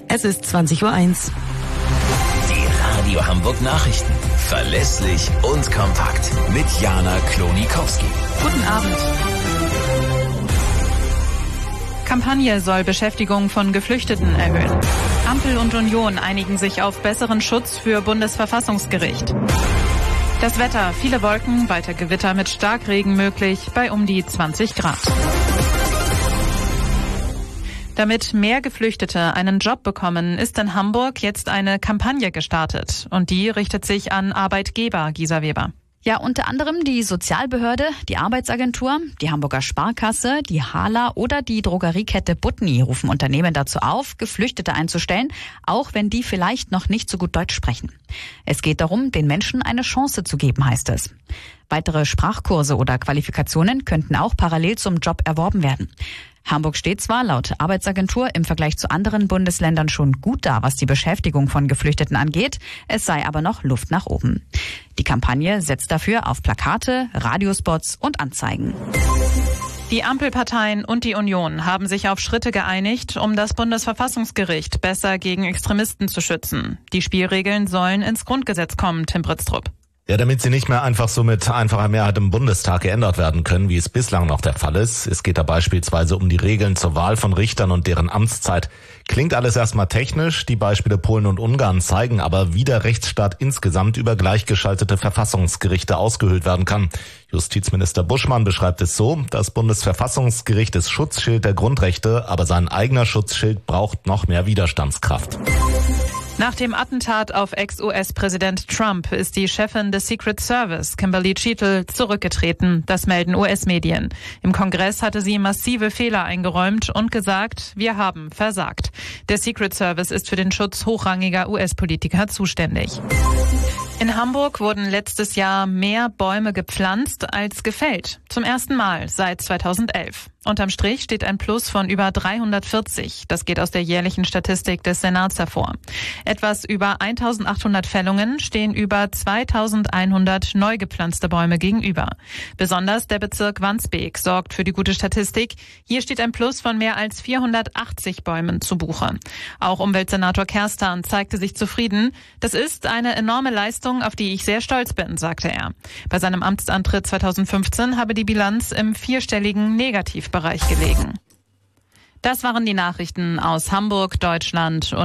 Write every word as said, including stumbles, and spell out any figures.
Es ist zwanzig Uhr eins. Die Radio Hamburg Nachrichten. Verlässlich und kompakt. Mit Jana Klonikowski. Guten Abend. Kampagne soll Beschäftigung von Geflüchteten erhöhen. Ampel und Union einigen sich auf besseren Schutz für Bundesverfassungsgericht. Das Wetter, viele Wolken, weiter Gewitter mit Starkregen möglich bei um die zwanzig Grad. Damit mehr Geflüchtete einen Job bekommen, ist in Hamburg jetzt eine Kampagne gestartet. Und die richtet sich an Arbeitgeber, Gisa Weber. Ja, unter anderem die Sozialbehörde, die Arbeitsagentur, die Hamburger Sparkasse, die Hala oder die Drogeriekette Butni rufen Unternehmen dazu auf, Geflüchtete einzustellen, auch wenn die vielleicht noch nicht so gut Deutsch sprechen. Es geht darum, den Menschen eine Chance zu geben, heißt es. Weitere Sprachkurse oder Qualifikationen könnten auch parallel zum Job erworben werden. Hamburg steht zwar laut Arbeitsagentur im Vergleich zu anderen Bundesländern schon gut da, was die Beschäftigung von Geflüchteten angeht, es sei aber noch Luft nach oben. Die Kampagne setzt dafür auf Plakate, Radiospots und Anzeigen. Die Ampelparteien und die Union haben sich auf Schritte geeinigt, um das Bundesverfassungsgericht besser gegen Extremisten zu schützen. Die Spielregeln sollen ins Grundgesetz kommen, Tim Britztrup. Ja, damit sie nicht mehr einfach so mit einfacher Mehrheit im Bundestag geändert werden können, wie es bislang noch der Fall ist. Es geht da beispielsweise um die Regeln zur Wahl von Richtern und deren Amtszeit. Klingt alles erstmal technisch, die Beispiele Polen und Ungarn zeigen aber, wie der Rechtsstaat insgesamt über gleichgeschaltete Verfassungsgerichte ausgehöhlt werden kann. Justizminister Buschmann beschreibt es so: Das Bundesverfassungsgericht ist Schutzschild der Grundrechte, aber sein eigener Schutzschild braucht noch mehr Widerstandskraft. Nach dem Attentat auf Ex-U S-Präsident Trump ist die Chefin des Secret Service, Kimberly Cheatle, zurückgetreten. Das melden U S-Medien. Im Kongress hatte sie massive Fehler eingeräumt und gesagt, wir haben versagt. Der Secret Service ist für den Schutz hochrangiger U S-Politiker zuständig. In Hamburg wurden letztes Jahr mehr Bäume gepflanzt als gefällt. Zum ersten Mal seit zweitausendelf. Unterm Strich steht ein Plus von über dreihundertvierzig. Das geht aus der jährlichen Statistik des Senats hervor. Etwas über eintausendachthundert Fällungen stehen über zweitausendeinhundert neu gepflanzte Bäume gegenüber. Besonders der Bezirk Wandsbek sorgt für die gute Statistik. Hier steht ein Plus von mehr als vierhundertachtzig Bäumen zu Buche. Auch Umweltsenator Kerstan zeigte sich zufrieden. Das ist eine enorme Leistung, auf die ich sehr stolz bin, sagte er. Bei seinem Amtsantritt zweitausendfünfzehn habe die Bilanz im vierstelligen Negativbereich gelegen. Das waren die Nachrichten aus Hamburg, Deutschland und